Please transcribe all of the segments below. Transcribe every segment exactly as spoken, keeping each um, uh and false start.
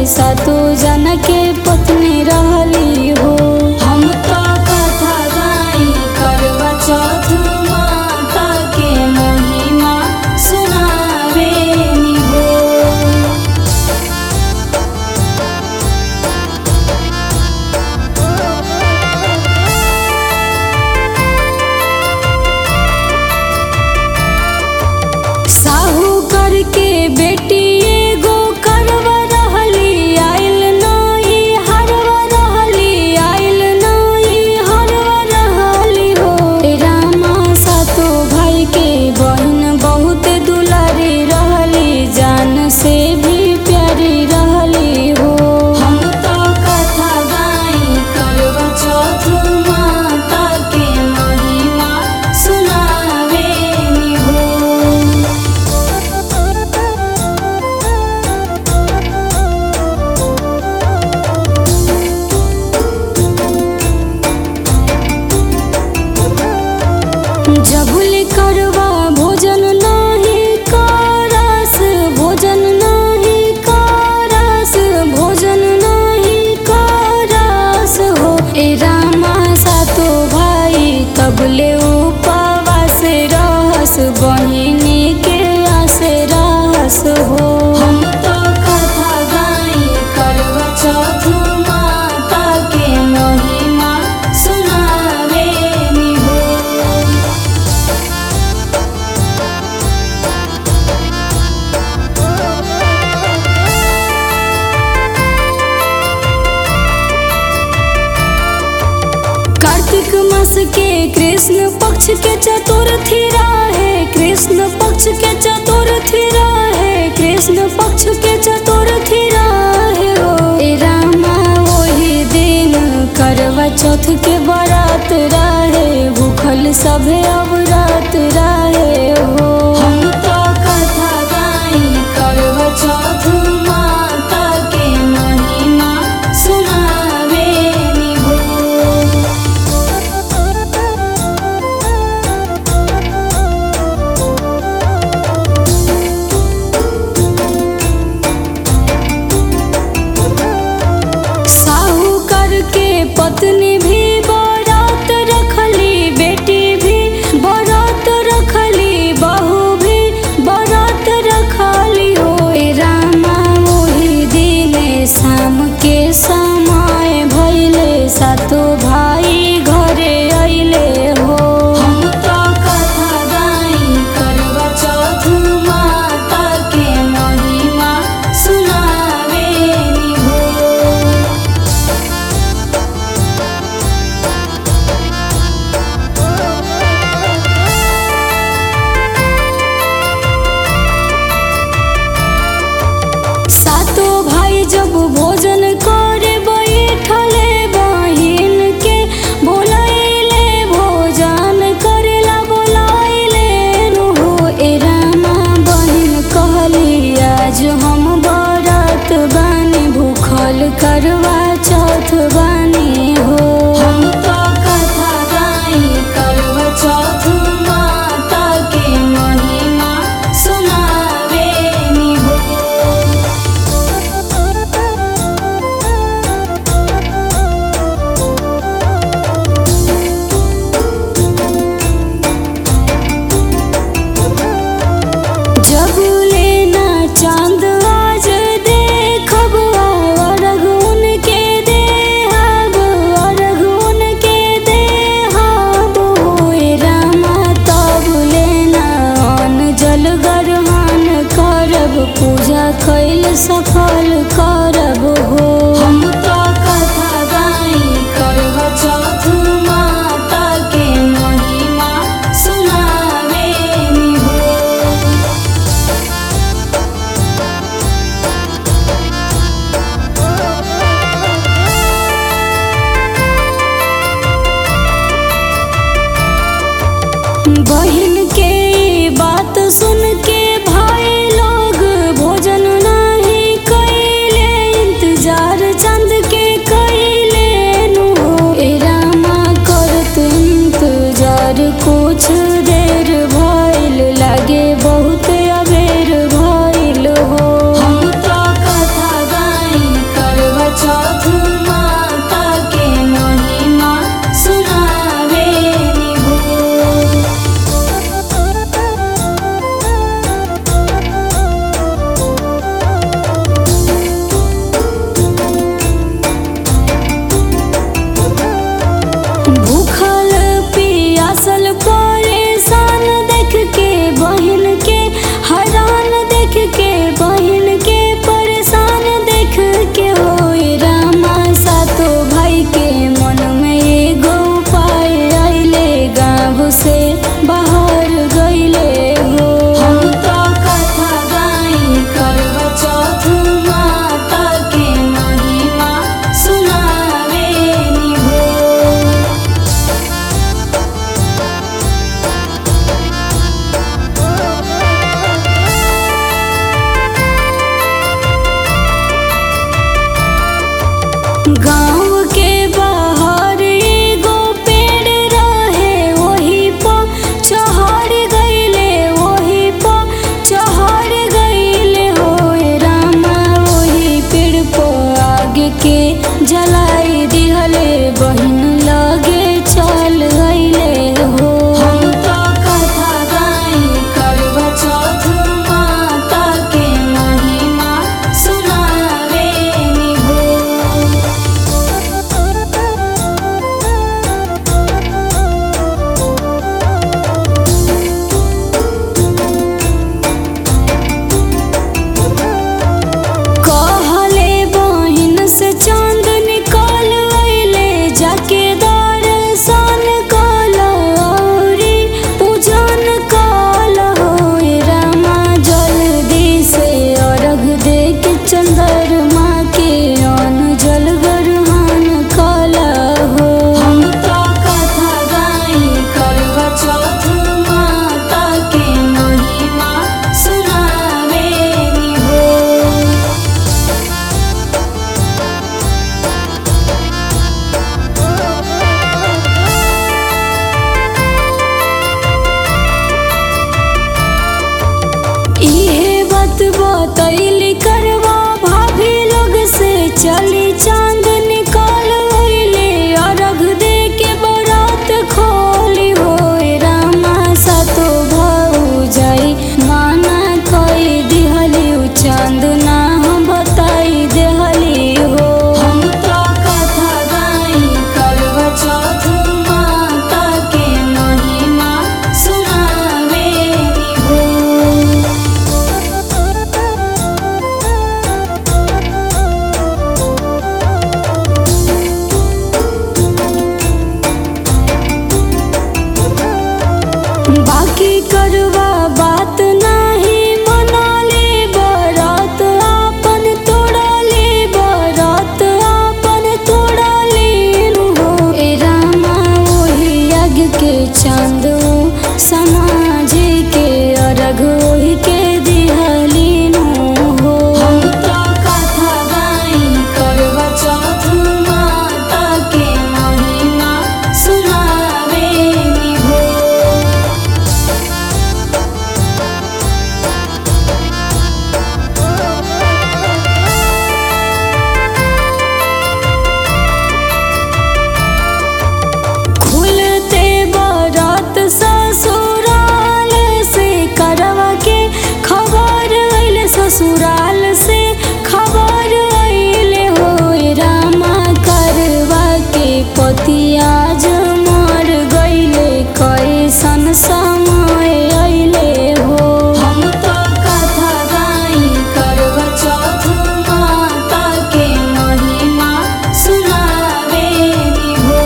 सातो जना के पत्नी रहली हो। हम तो कथा गाई करवा चौथ माता के महिमा सुनावे नी हो। साहूकर के बेटी एगो करवा रहली आइल नई हरवा रहली आइल नई हरवा रहली हो। रामा सातो भाई के बहन बहुत दुलारी रहली जान से भी प्यारी रहली हो। हम तो कथा गाई करवा चौथ माता के महिमा सुनावे नी हो। जबुल करवा भोजन नाही करस भोजन नाही करस भोजन नाही करस हो। ए रामा सातो भाई तबले उपवास रहस बहिनी के आस रहस हो। हम तो कथा गाई करवा चौथ माता के महिमा सुनावे नी हो। कार्तिक मास के कृष्ण पक्ष के चतुर्थी रहे कृष्ण पक्ष के चतुर्थी रहे कृष्ण पक्ष के चतुर्थी रहे हो। ए रामा वही दिन करवा चौथ के बरात रहे भूखल सभे अवरात रहे हो। हम तो कथा गाई करवा चौथ माता के महिमा सुनावे नी हो। साहूकर के पत्नी भी बरात रखली बेटी भी बरात रखली बहू भी बरात रखली हो। ए रामा वही दिने शाम के समय भइले सातो भाई घरे अइले हो। हम तो कथा गाई करवा चौथ माता के महिमा सुनावे नी हो। सातो भाई जब भोजन करे बैठले बहिन के बोलाइले भोजन करेला बोलाइले हो। ए रामा बहिन कहली आज हम बरात बानी भूखल करवा चौथ बानी हो। हम तो कथा गाई करवा चौथ माता के महिमा सुनावे नी हो। जब लेना चांद आज देखब अर्घ उनके देहब अर्घ उनके देहब हो। ए रामा तब लेना अन्न जल ग्रहण करब पूजा कैल सफल करब हो। हम तो कथा गाई करवा चौथ माता के महिमा सुनावे नी हो। बहिन के बात सुन के भाई लोग भोजन नहीं कैले के जलाई दिहले बहिन लगे चल गईले हो। हम तो कथा गाई करवा चौथ माता के महिमा सुनावे हो। कहले बहिन से चांद निकाल अइले जाके दर्शन कल औरी पूजन कल हो। रामा जल्दी से अर्घ दे के चंद्रमा के अन्न जल ग्रहण कल हो। हम तो कथा गाई करवा चौथ माता के महिमा सुनावे हो। इहे बात बतैली करवा भाभी लोग से चली चांद निकाल अइले अर्घ दे के बरात खोली हो। रामा सातो भौजाई माना कई दिहली उ चांद ना हम बताई देहली हो। हम तो कथा गाई करवा चौथ माता के महिमा सुनावे हो। बाकी करवा बात नाही मनाले बरात आपन तोड़ले बरात आपन तोड़ले हो। ए रामा ओही यज्ञ के चांद समाज के अर्घ ओही के दिहली हो। हम तो कथा गाई करवा चौथ माता के महिमा सुनावे हो। खुलते बरात ससुराल से करवा के खबर अइले ससुराल से खबर अइले हो। रामा करवा के पति आज मर गईले कैसन समय अइले हो। हम तो कथा गाई करवा चौथ माता के महिमा सुनावे हो।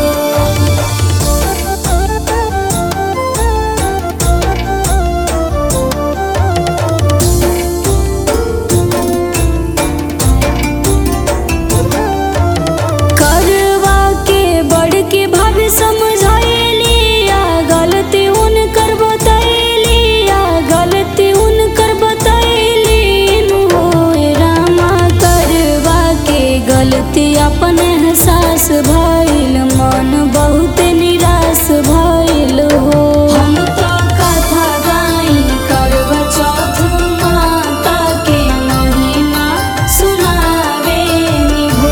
करवा के बड़ के भाभी समझाइली आ गलती उनकर बतैली आ गलती उनकर बतैली हो। रामा करवा के गलती अपन एहसास भइल मन बहुत निराश भइल हो। हम तो कथा गाई करवा चौथ माता के महिमा सुनावे हो।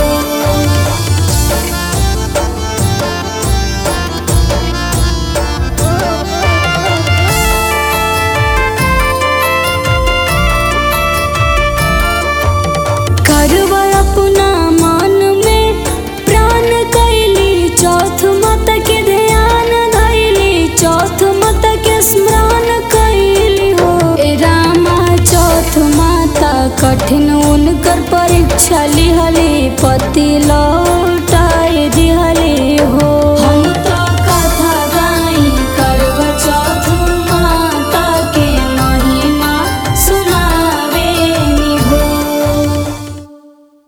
करवा अपना मन में प्राण कैली चौथ माता के ध्यान धैली चौथ माता के स्मरण कैली हो। ए रामा चौथ माता कठिन उनकर परीक्षा लिहली पति लो